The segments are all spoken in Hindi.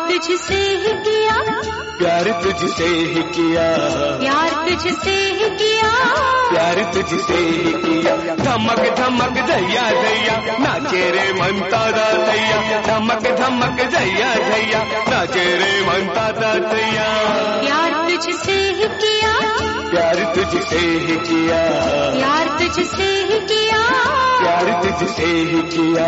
तुझसे ही किया, प्यार तुझसे ही किया, प्यार तुझसे ही किया, प्यार तुझसे ही किया। धमक धमक दैया दैया नाचे रे मनता दैया, धमक धमक दैया दैया नाचे रे मनता दैया। प्यार तुझसे ही किया, प्यार तुझसे ही किया, प्यार तुझसे ही किया, प्यार तुझसे ही किया।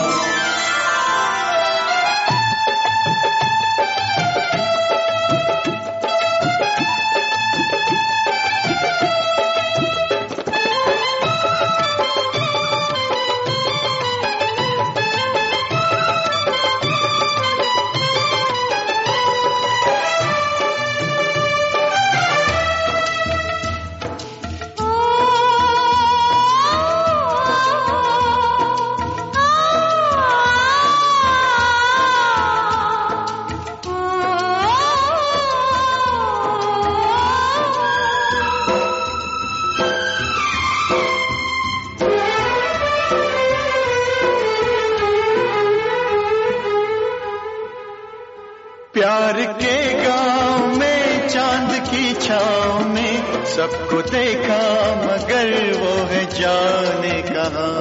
प्यार के गाँव में चांद की छाँव में सबको देखा, मगर वो है जाने कहाँ।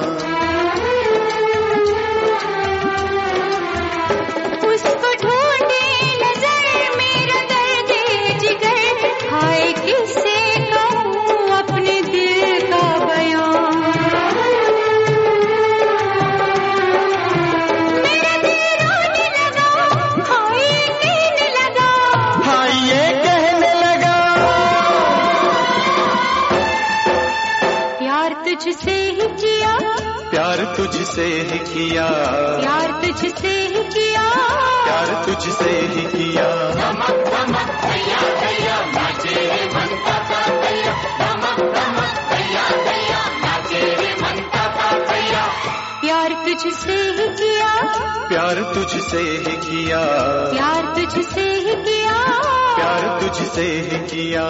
उसको ढूंढे नजर मेरा दर्द जिगर, हाय किससे कहूँ अपने दिल का बयां। मेरा दिल रोने लगा, हाय कहने लगा, हाँ ये कहने लगा। प्यार तुझसे ही किया, प्यार तुझसे ही किया, प्यार तुझसे ही किया, प्यार तुझसे ही किया। धमक धमक दैया दैया नाचे रे मनता दैया, धमक धमक दैया दैया नाचे रे मनता दैया। प्यार तुझसे ही किया, प्यार तुझसे ही किया, प्यार तुझसे ही किया, प्यार तुझसे ही किया।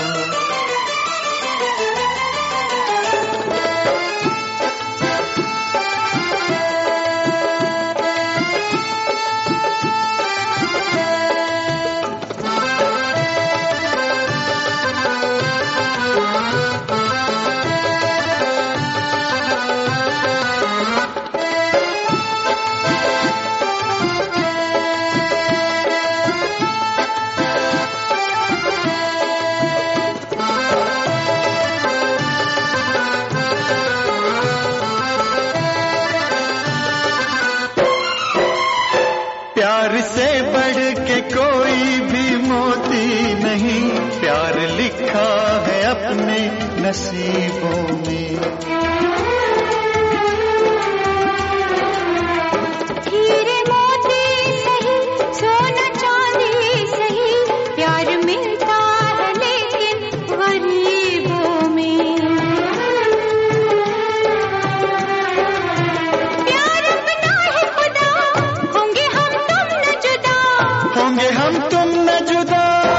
प्यार से बढ़ के कोई भी मोती नहीं, प्यार लिखा है अपने नसीबों में। हीरे मोती सही, सोना चांदी सही, प्यार मिलता है लेकिन गरीबों में। प्यार अपना है खुदा, होंगे हम तुम न जुदा, होंगे हम तुम न जुदा।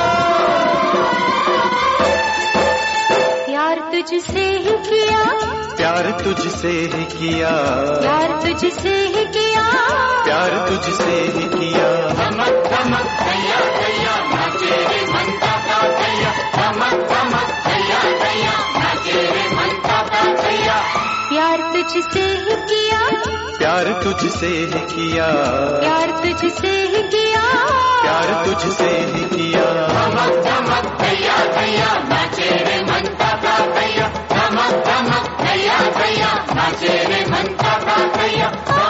प्यार तुझसे ही किया, प्यार तुझसे ही किया, प्यार तुझसे ही किया, प्यार तुझसे ही किया। धमक धमक दैया दैया नाचे रे मनता दैया, धमक धमक दैया दैया नाचे रे मनता दैया। प्यार तुझसे ही किया, प्यार तुझसे ही किया, प्यार तुझसे ही किया, प्यार तुझसे ही किया। धमक धमक दैया दैया नाचे रे मनता दैया, धमक धमक दैया दैया नाचे रे मनता दैया।